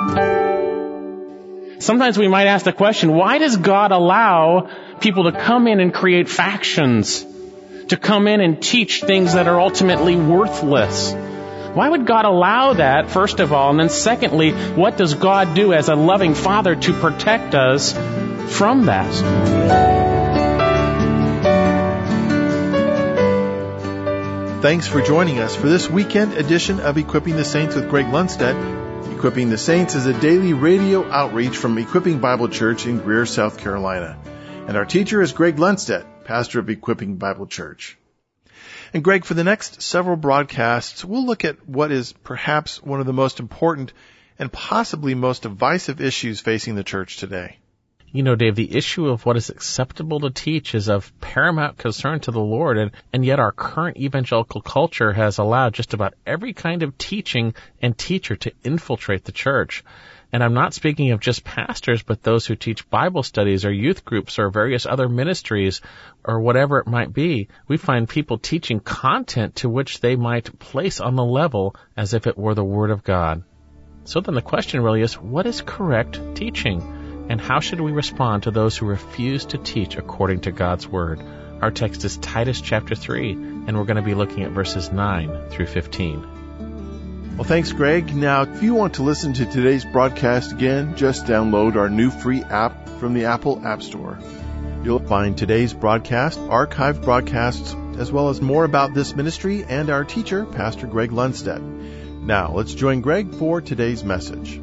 Sometimes we might ask the question, why does God allow people to come in and create factions? To come in and teach things that are ultimately worthless? Why would God allow that, first of all? And then secondly, what does God do as a loving Father to protect us from that? Thanks for joining us for this weekend edition of Equipping the Saints with Greg Lundstedt. Equipping the Saints is a daily radio outreach from Equipping Bible Church in Greer, South Carolina. And our teacher is Greg Lundstedt, pastor of Equipping Bible Church. And Greg, for the next several broadcasts, we'll look at what is perhaps one of the most important and possibly most divisive issues facing the church today. You know, Dave, the issue of what is acceptable to teach is of paramount concern to the Lord, and yet our current evangelical culture has allowed just about every kind of teaching and teacher to infiltrate the church. And I'm not speaking of just pastors, but those who teach Bible studies or youth groups or various other ministries or whatever it might be. We find people teaching content to which they might place on the level as if it were the Word of God. So then the question really is, what is correct teaching? And how should we respond to those who refuse to teach according to God's Word? Our text is Titus chapter 3, and we're going to be looking at verses 9 through 15. Well, thanks, Greg. Now, if you want to listen to today's broadcast again, just download our new free app from the Apple App Store. You'll find today's broadcast, archived broadcasts, as well as more about this ministry and our teacher, Pastor Greg Lundstedt. Now, let's join Greg for today's message.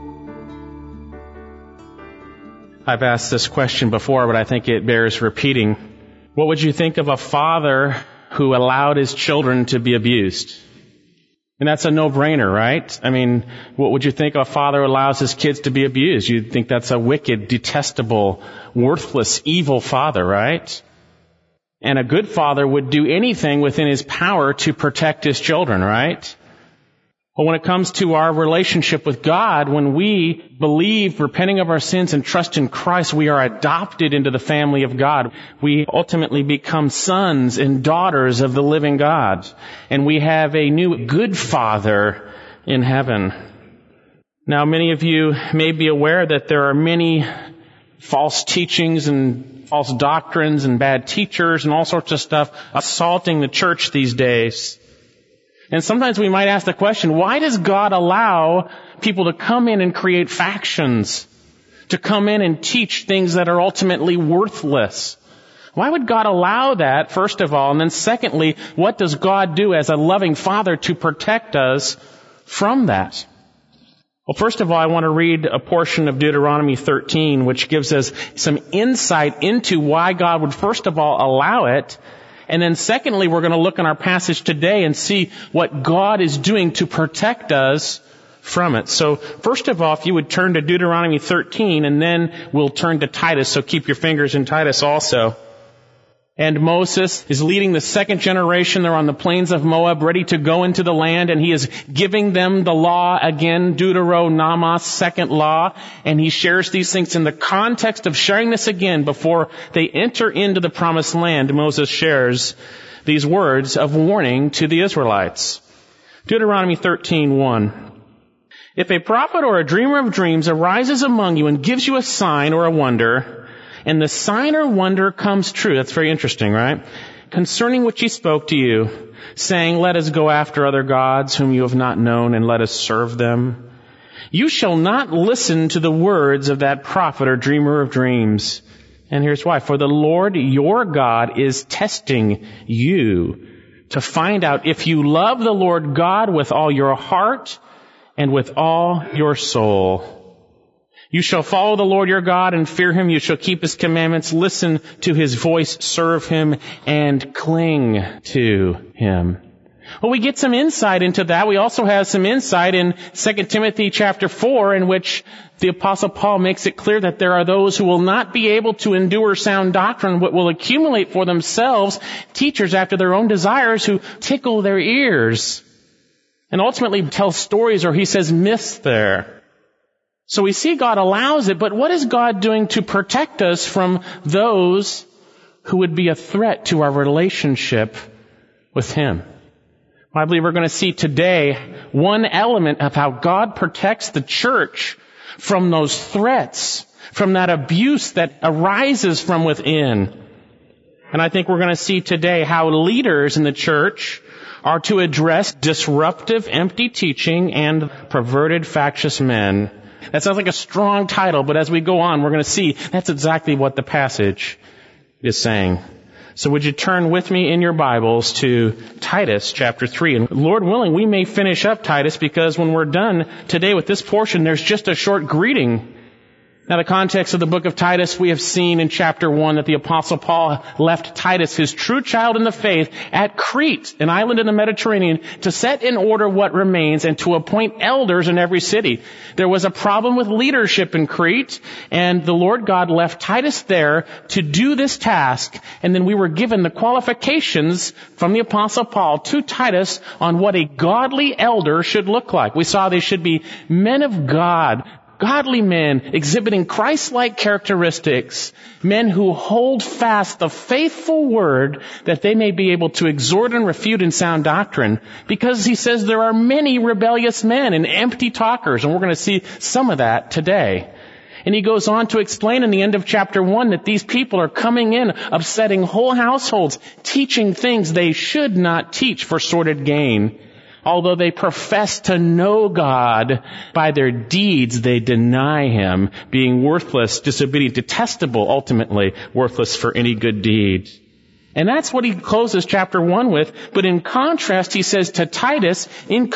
I've asked this question before, but I think it bears repeating. What would you think of a father who allowed his children to be abused? And that's a no-brainer, right? I mean, what would you think of a father who allows his kids to be abused? You'd think that's a wicked, detestable, worthless, evil father, right? And a good father would do anything within his power to protect his children, right? But when it comes to our relationship with God, when we believe, repenting of our sins and trust in Christ, we are adopted into the family of God. We ultimately become sons and daughters of the living God. And we have a new good Father in heaven. Now, many of you may be aware that there are many false teachings and false doctrines and bad teachers and all sorts of stuff assaulting the church these days. And sometimes we might ask the question, why does God allow people to come in and create factions? To come in and teach things that are ultimately worthless? Why would God allow that, first of all? And then secondly, what does God do as a loving Father to protect us from that? Well, first of all, I want to read a portion of Deuteronomy 13, which gives us some insight into why God would, first of all, allow it. And then secondly, we're going to look in our passage today and see what God is doing to protect us from it. So first of all, if you would turn to Deuteronomy 13, and then we'll turn to Titus. So keep your fingers in Titus also. And Moses is leading the second generation. They're on the plains of Moab, ready to go into the land, and he is giving them the law again, Deuteronomos, second law, and he shares these things in the context of sharing this again before they enter into the promised land. Moses shares these words of warning to the Israelites. Deuteronomy 13:1. If a prophet or a dreamer of dreams arises among you and gives you a sign or a wonder, and the sign or wonder comes true. That's very interesting, right? Concerning which he spoke to you, saying, let us go after other gods whom you have not known, and let us serve them. You shall not listen to the words of that prophet or dreamer of dreams. And here's why. For the Lord your God is testing you to find out if you love the Lord God with all your heart and with all your soul. You shall follow the Lord your God and fear him. You shall keep his commandments, listen to his voice, serve him, and cling to him. Well, we get some insight into that. We also have some insight in 2 Timothy chapter 4, in which the Apostle Paul makes it clear that there are those who will not be able to endure sound doctrine, but will accumulate for themselves teachers after their own desires who tickle their ears and ultimately tell stories, or he says myths there. So we see God allows it, but what is God doing to protect us from those who would be a threat to our relationship with him? I believe we're going to see today one element of how God protects the church from those threats, from that abuse that arises from within. And I think we're going to see today how leaders in the church are to address disruptive, empty teaching and perverted, factious men. That sounds like a strong title, but as we go on, we're going to see that's exactly what the passage is saying. So would you turn with me in your Bibles to Titus chapter 3. And Lord willing, we may finish up Titus, because when we're done today with this portion, there's just a short greeting. Now, the context of the book of Titus, we have seen in chapter 1 that the Apostle Paul left Titus, his true child in the faith, at Crete, an island in the Mediterranean, to set in order what remains and to appoint elders in every city. There was a problem with leadership in Crete, and the Lord God left Titus there to do this task, and then we were given the qualifications from the Apostle Paul to Titus on what a godly elder should look like. We saw they should be men of God, godly men exhibiting Christ-like characteristics, men who hold fast the faithful word that they may be able to exhort and refute in sound doctrine, because he says there are many rebellious men and empty talkers, and we're going to see some of that today. And he goes on to explain in the end of chapter 1 that these people are coming in, upsetting whole households, teaching things they should not teach for sordid gain. Although they profess to know God, by their deeds they deny Him, being worthless, disobedient, detestable, ultimately worthless for any good deed. And that's what he closes chapter 1 with. But in contrast, he says to Titus,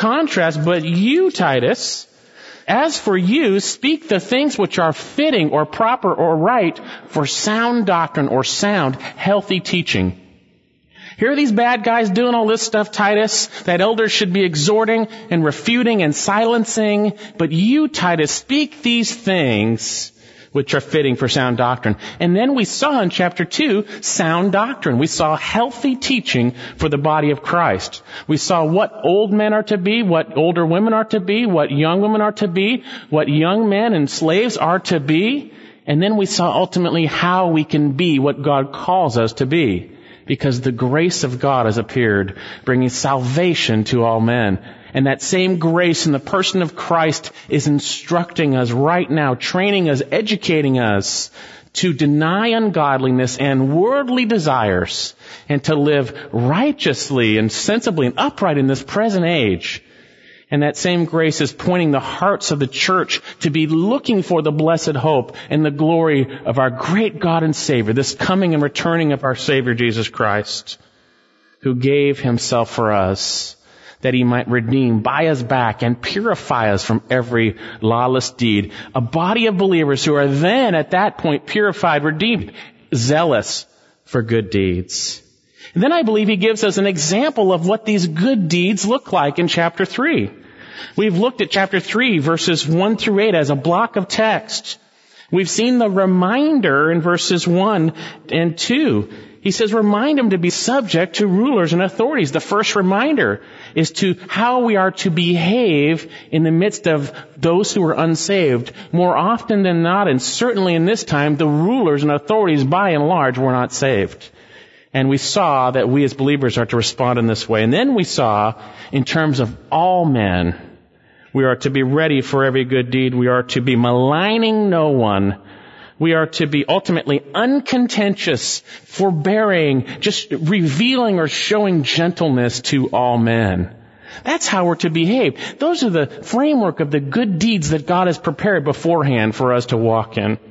but you, Titus, as for you, speak the things which are fitting or proper or right for sound doctrine or sound, healthy teaching. Here are these bad guys doing all this stuff, Titus, that elders should be exhorting and refuting and silencing. But you, Titus, speak these things which are fitting for sound doctrine. And then we saw in chapter 2, sound doctrine. We saw healthy teaching for the body of Christ. We saw what old men are to be, what older women are to be, what young women are to be, what young men and slaves are to be. And then we saw ultimately how we can be what God calls us to be. Because the grace of God has appeared, bringing salvation to all men. And that same grace in the person of Christ is instructing us right now, training us, educating us to deny ungodliness and worldly desires, and to live righteously and sensibly and upright in this present age. And that same grace is pointing the hearts of the church to be looking for the blessed hope and the glory of our great God and Savior, this coming and returning of our Savior Jesus Christ, who gave Himself for us, that He might redeem, buy us back, and purify us from every lawless deed. A body of believers who are then, at that point, purified, redeemed, zealous for good deeds. And then I believe he gives us an example of what these good deeds look like in chapter 3. We've looked at chapter 3, verses 1 through 8 as a block of text. We've seen the reminder in verses 1 and 2. He says, remind them to be subject to rulers and authorities. The first reminder is to how we are to behave in the midst of those who are unsaved. More often than not, and certainly in this time, the rulers and authorities by and large were not saved. And we saw that we as believers are to respond in this way. And then we saw, in terms of all men, we are to be ready for every good deed. We are to be maligning no one. We are to be ultimately uncontentious, forbearing, just revealing or showing gentleness to all men. That's how we're to behave. Those are the framework of the good deeds that God has prepared beforehand for us to walk in.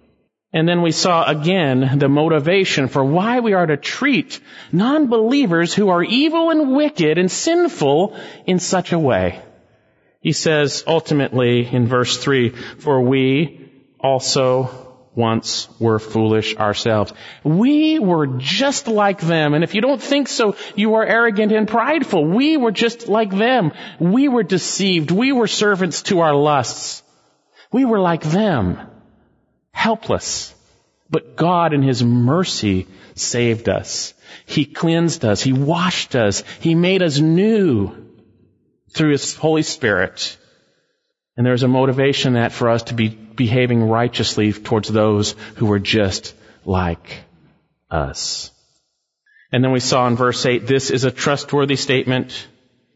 And then we saw again the motivation for why we are to treat non-believers who are evil and wicked and sinful in such a way. He says ultimately in verse 3, for we also once were foolish ourselves. We were just like them. And if you don't think so, you are arrogant and prideful. We were just like them. We were deceived. We were servants to our lusts. We were like them. Helpless. But God in His mercy saved us. He cleansed us. He washed us. He made us new through His Holy Spirit. And there's a motivation that for us to be behaving righteously towards those who were just like us. And then we saw in verse 8, this is a trustworthy statement.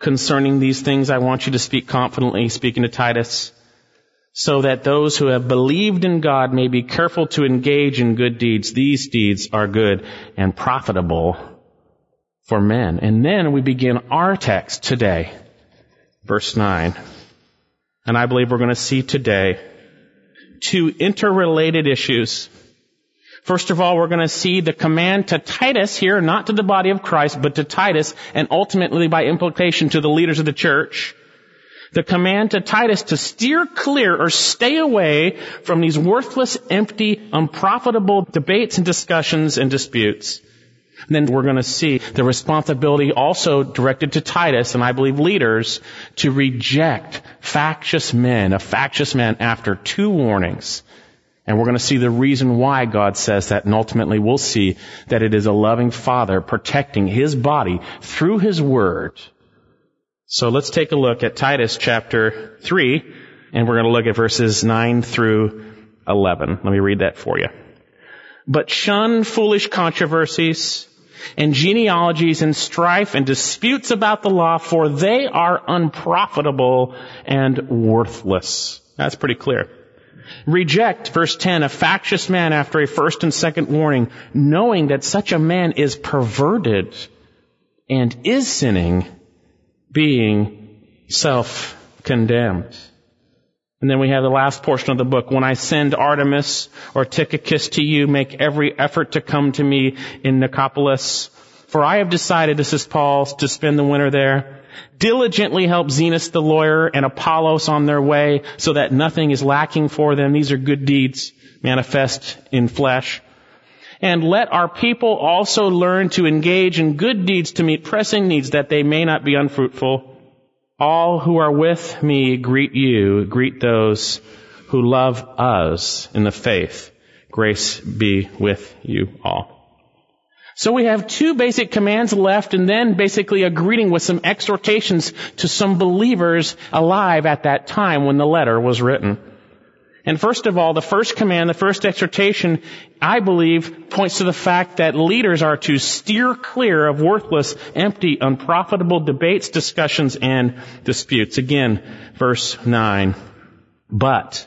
Concerning these things, I want you to speak confidently, speaking to Titus, so that those who have believed in God may be careful to engage in good deeds. These deeds are good and profitable for men. And then we begin our text today, verse 9. And I believe we're going to see today two interrelated issues. First of all, we're going to see the command to Titus here, not to the body of Christ, but to Titus, and ultimately by implication to the leaders of the church. The command to Titus to steer clear or stay away from these worthless, empty, unprofitable debates and discussions and disputes. And then we're going to see the responsibility also directed to Titus, and I believe leaders, to reject factious men after two warnings. And we're going to see the reason why God says that, and ultimately we'll see that it is a loving Father protecting His body through His Word. So let's take a look at Titus chapter 3, and we're going to look at verses 9 through 11. Let me read that for you. But shun foolish controversies and genealogies and strife and disputes about the law, for they are unprofitable and worthless. That's pretty clear. Reject, verse 10, a factious man after a first and second warning, knowing that such a man is perverted and is sinning, being self-condemned. And then we have the last portion of the book. When I send Artemas or Tychicus to you, make every effort to come to me in Nicopolis. For I have decided, this is Paul, to spend the winter there. Diligently help Zenas the lawyer and Apollos on their way, so that nothing is lacking for them. These are good deeds manifest in flesh. And let our people also learn to engage in good deeds to meet pressing needs, that they may not be unfruitful. All who are with me greet you. Greet those who love us in the faith. Grace be with you all. So we have two basic commands left, and then basically a greeting with some exhortations to some believers alive at that time when the letter was written. And first of all, the first command, the first exhortation, I believe, points to the fact that leaders are to steer clear of worthless, empty, unprofitable debates, discussions, and disputes. Again, verse 9. But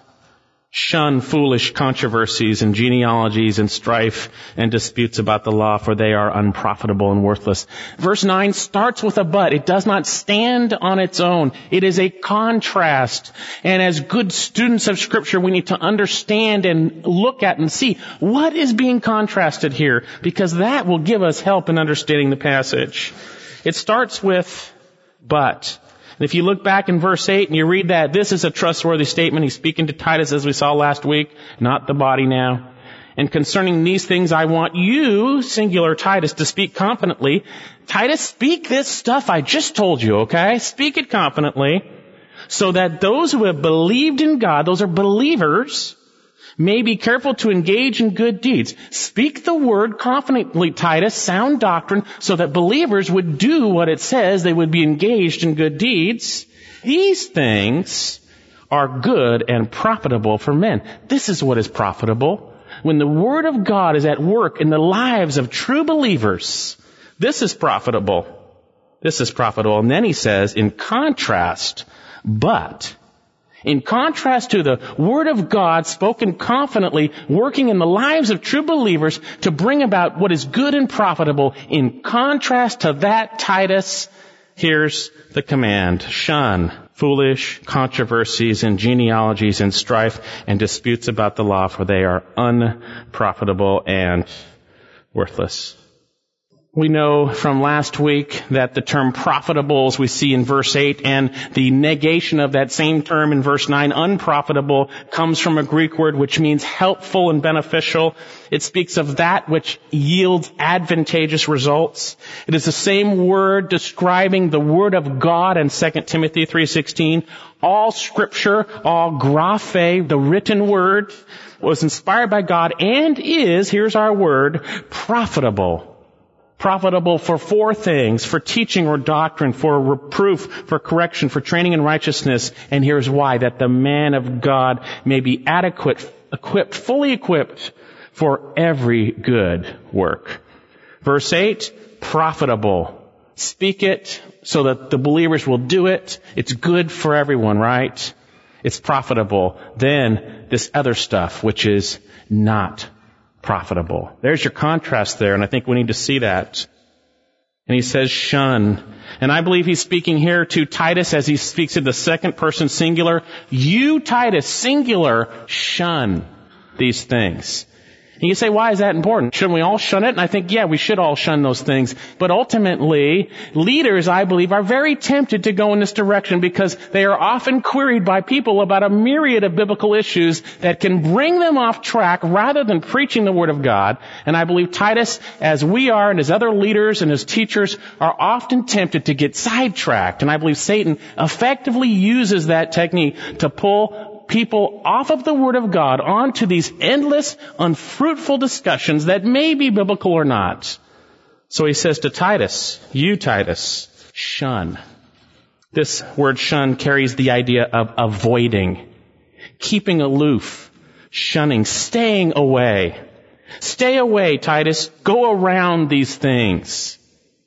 shun foolish controversies and genealogies and strife and disputes about the law, for they are unprofitable and worthless. Verse 9 starts with a but. It does not stand on its own. It is a contrast. And as good students of Scripture, we need to understand and look at and see what is being contrasted here, because that will give us help in understanding the passage. It starts with but. And if you look back in verse 8 and you read that, this is a trustworthy statement. He's speaking to Titus, as we saw last week, not the body now. And concerning these things, I want you, singular Titus, to speak confidently. Titus, speak this stuff I just told you, okay? Speak it confidently, so that those who have believed in God, those are believers, may be careful to engage in good deeds. Speak the word confidently, Titus, sound doctrine, so that believers would do what it says. They would be engaged in good deeds. These things are good and profitable for men. This is what is profitable. When the Word of God is at work in the lives of true believers, this is profitable. This is profitable. And then he says, in contrast, but... in contrast to the Word of God spoken confidently, working in the lives of true believers to bring about what is good and profitable, in contrast to that, Titus, here's the command. Shun foolish controversies and genealogies and strife and disputes about the law, for they are unprofitable and worthless. We know from last week that the term profitable, as we see in verse 8, and the negation of that same term in verse 9, unprofitable, comes from a Greek word which means helpful and beneficial. It speaks of that which yields advantageous results. It is the same word describing the Word of God in 2 Timothy 3:16. All Scripture, all graphe, the written Word, was inspired by God and is, here's our word, profitable. Profitable for four things: for teaching or doctrine, for reproof, for correction, for training in righteousness. And here's why: that the man of God may be adequate, equipped, fully equipped for every good work. Verse 8, profitable. Speak it so that the believers will do it. It's good for everyone, right? It's profitable. Then this other stuff, which is not profitable. There's your contrast there, and I think we need to see that. And he says, shun. And I believe he's speaking here to Titus as he speaks in the second person singular. You, Titus, singular, shun these things. And you say, why is that important? Shouldn't we all shun it? And I think, yeah, we should all shun those things. But ultimately, leaders, I believe, are very tempted to go in this direction because they are often queried by people about a myriad of biblical issues that can bring them off track rather than preaching the Word of God. And I believe Titus, as we are and as other leaders and as teachers, are often tempted to get sidetracked. And I believe Satan effectively uses that technique to pull people off of the Word of God onto these endless, unfruitful discussions that may be biblical or not. So he says to Titus, you, Titus, shun. This word shun carries the idea of avoiding, keeping aloof, shunning, staying away. Stay away, Titus. Go around these things.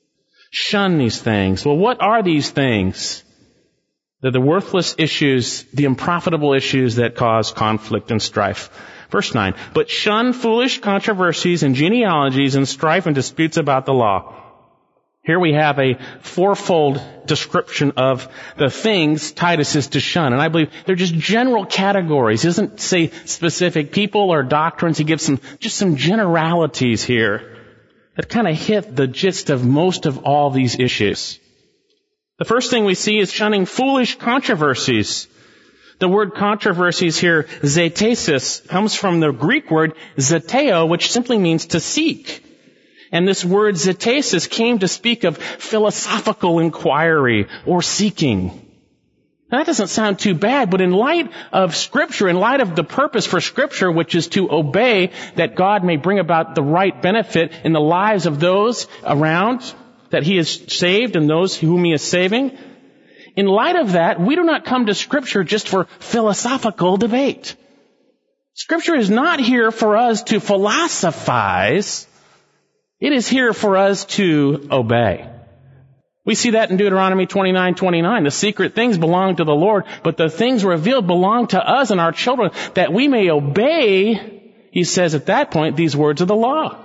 Shun these things. Well, what are these things? They're the worthless issues, the unprofitable issues that cause conflict and strife. Verse 9, but shun foolish controversies and genealogies and strife and disputes about the law. Here we have a fourfold description of the things Titus is to shun. And I believe they're just general categories. He doesn't say specific people or doctrines. He gives some generalities here that kind of hit the gist of most of all these issues. The first thing we see is shunning foolish controversies. The word controversies here, zetesis, comes from the Greek word zeteo, which simply means to seek. And this word zetesis came to speak of philosophical inquiry or seeking. Now, that doesn't sound too bad, but in light of Scripture, in light of the purpose for Scripture, which is to obey that God may bring about the right benefit in the lives of those around that He has saved and those whom He is saving. In light of that, we do not come to Scripture just for philosophical debate. Scripture is not here for us to philosophize. It is here for us to obey. We see that in Deuteronomy 29:29. The secret things belong to the Lord, but the things revealed belong to us and our children, that we may obey, he says at that point, these words of the law.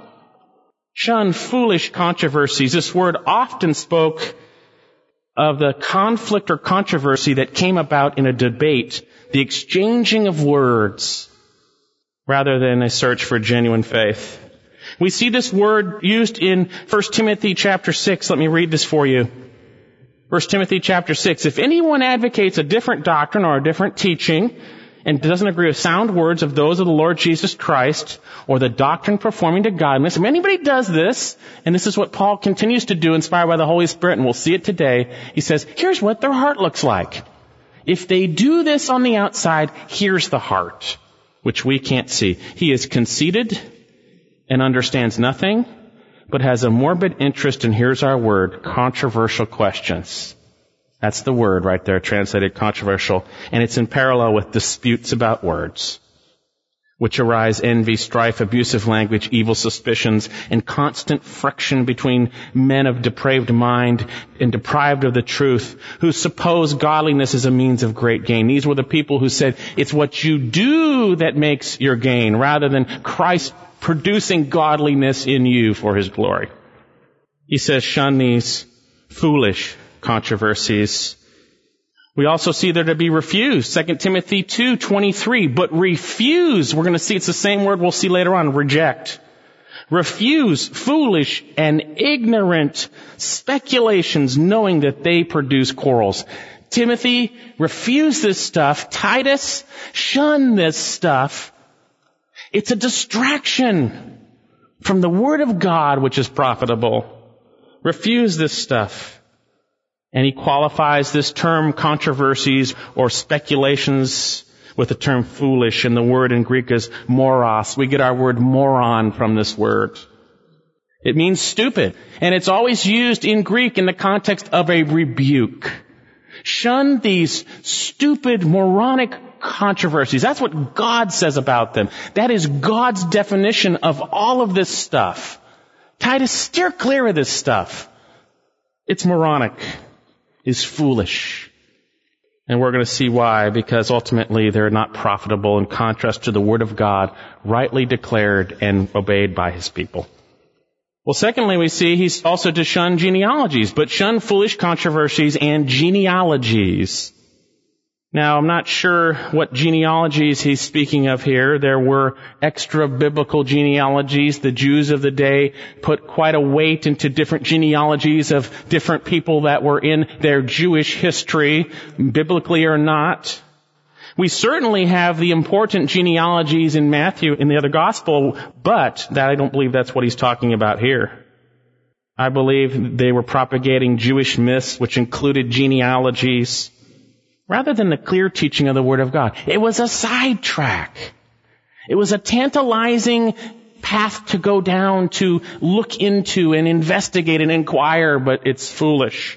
Shun foolish controversies. This word often spoke of the conflict or controversy that came about in a debate, the exchanging of words, rather than a search for genuine faith. We see this word used in 1 Timothy chapter 6. Let me read this for you. 1 Timothy chapter 6. If anyone advocates a different doctrine or a different teaching, and doesn't agree with sound words of those of the Lord Jesus Christ, or the doctrine performing to godliness. If anybody does this, and this is what Paul continues to do, inspired by the Holy Spirit, and we'll see it today, he says, here's what their heart looks like. If they do this on the outside, here's the heart, which we can't see. He is conceited and understands nothing, but has a morbid interest in, here's our word, controversial questions. That's the word right there, translated controversial. And it's in parallel with disputes about words, which arise envy, strife, abusive language, evil suspicions, and constant friction between men of depraved mind and deprived of the truth, who suppose godliness is a means of great gain. These were the people who said, it's what you do that makes your gain, rather than Christ producing godliness in you for His glory. He says, shun these foolish controversies. We also see there to be refused. 2 Timothy 2:23. But refuse, we're going to see it's the same word we'll see later on, reject. Refuse foolish and ignorant speculations, knowing that they produce quarrels. Timothy, refuse this stuff. Titus, shun this stuff. It's a distraction from the Word of God, which is profitable. Refuse this stuff. And he qualifies this term controversies or speculations with the term foolish, and the word in Greek is moros. We get our word moron from this word. It means stupid, and it's always used in Greek in the context of a rebuke. Shun these stupid, moronic controversies. That's what God says about them. That is God's definition of all of this stuff. Titus, steer clear of this stuff. It's moronic, is foolish. And we're going to see why, because ultimately they're not profitable in contrast to the Word of God, rightly declared and obeyed by His people. Well, secondly, we see He's also to shun genealogies, but shun foolish controversies and genealogies. Now, I'm not sure what genealogies he's speaking of here. There were extra biblical genealogies. The Jews of the day put quite a weight into different genealogies of different people that were in their Jewish history, biblically or not. We certainly have the important genealogies in Matthew, in the other gospel, but I don't believe that's what he's talking about here. I believe they were propagating Jewish myths, which included genealogies, rather than the clear teaching of the Word of God. It was a sidetrack. It was a tantalizing path to go down, to look into and investigate and inquire, but it's foolish.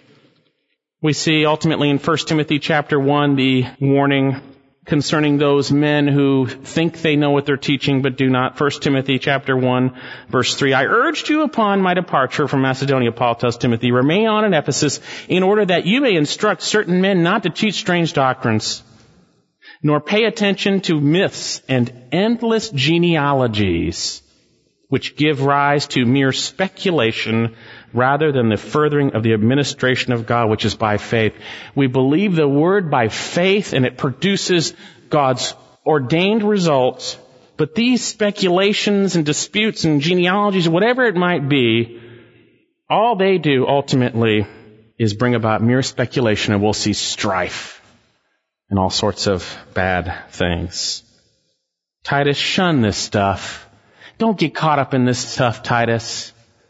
We see ultimately in 1 Timothy chapter 1 the warning concerning those men who think they know what they're teaching but do not. 1 Timothy chapter 1 verse 3, I urged you upon my departure from Macedonia, Paul tells Timothy, remain on in Ephesus in order that you may instruct certain men not to teach strange doctrines, nor pay attention to myths and endless genealogies, which give rise to mere speculation rather than the furthering of the administration of God, which is by faith. We believe the Word by faith, and it produces God's ordained results. But these speculations and disputes and genealogies, whatever it might be, all they do ultimately is bring about mere speculation, and we'll see strife and all sorts of bad things. Titus, shun this stuff. Don't get caught up in this stuff, Titus.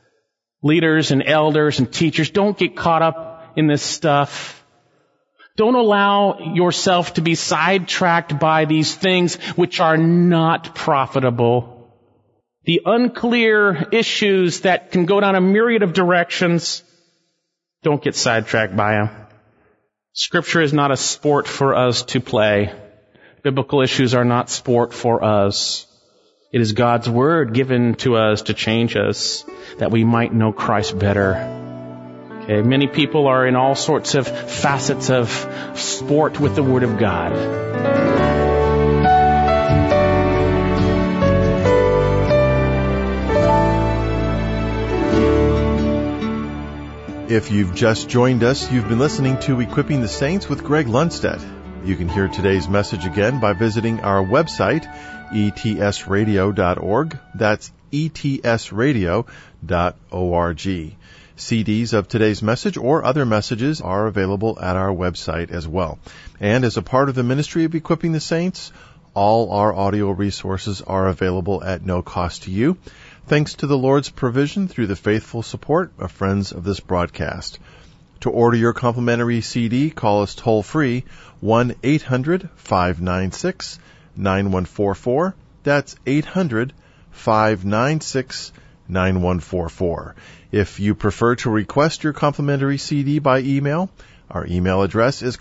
Leaders and elders and teachers, don't get caught up in this stuff. Don't allow yourself to be sidetracked by these things which are not profitable. The unclear issues that can go down a myriad of directions, don't get sidetracked by them. Scripture is not a sport for us to play. Biblical issues are not sport for us. It is God's Word given to us to change us, that we might know Christ better. Okay, many people are in all sorts of facets of sport with the Word of God. If you've just joined us, you've been listening to Equipping the Saints with Greg Lundstedt. You can hear today's message again by visiting our website, etsradio.org. That's etsradio.org. CDs of today's message or other messages are available at our website as well. And as a part of the ministry of Equipping the Saints, all our audio resources are available at no cost to you, thanks to the Lord's provision through the faithful support of friends of this broadcast. To order your complimentary CD, call us toll-free, 1-800-596-9144. That's 800-596-9144. If you prefer to request your complimentary CD by email, our email address is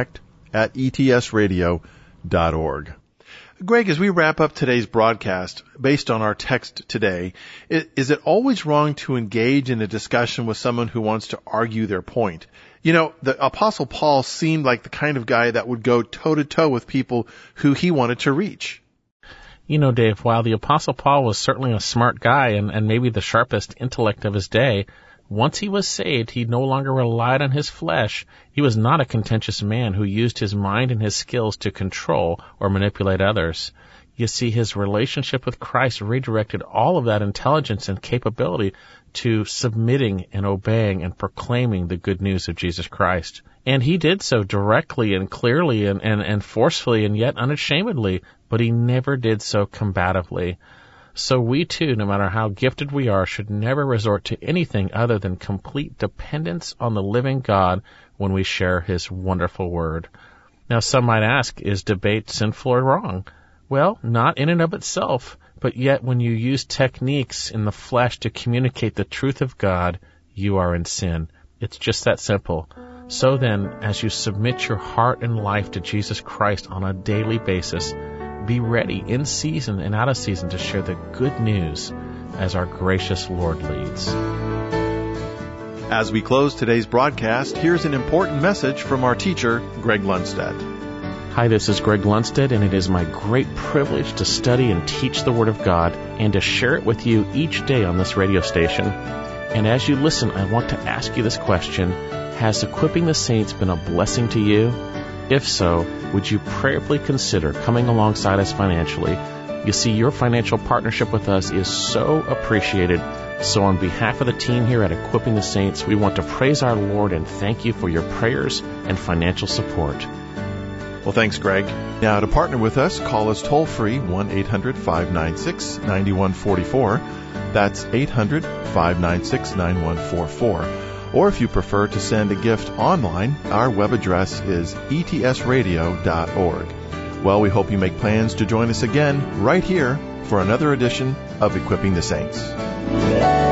contact@etsradio.org. Greg, as we wrap up today's broadcast, based on our text today, is it always wrong to engage in a discussion with someone who wants to argue their point? You know, the Apostle Paul seemed like the kind of guy that would go toe-to-toe with people who he wanted to reach. You know, Dave, while the Apostle Paul was certainly a smart guy and maybe the sharpest intellect of his day, once he was saved, he no longer relied on his flesh. He was not a contentious man who used his mind and his skills to control or manipulate others. You see, his relationship with Christ redirected all of that intelligence and capability to submitting and obeying and proclaiming the good news of Jesus Christ. And he did so directly and clearly and forcefully and yet unashamedly, but he never did so combatively. So we too, no matter how gifted we are, should never resort to anything other than complete dependence on the living God when we share his wonderful word. Now some might ask, is debate sinful or wrong? Well, not in and of itself, but yet when you use techniques in the flesh to communicate the truth of God, you are in sin. It's just that simple. So then, as you submit your heart and life to Jesus Christ on a daily basis, be ready in season and out of season to share the good news as our gracious Lord leads. As we close today's broadcast, here's an important message from our teacher, Greg Lundstedt. Hi, this is Greg Lundstedt, and it is my great privilege to study and teach the Word of God and to share it with you each day on this radio station. And as you listen, I want to ask you this question: has Equipping the Saints been a blessing to you? If so, would you prayerfully consider coming alongside us financially? You see, your financial partnership with us is so appreciated. So on behalf of the team here at Equipping the Saints, we want to praise our Lord and thank you for your prayers and financial support. Well, thanks, Greg. Now, to partner with us, call us toll-free, 1-800-596-9144. That's 800-596-9144. Or if you prefer to send a gift online, our web address is etsradio.org. Well, we hope you make plans to join us again right here for another edition of Equipping the Saints.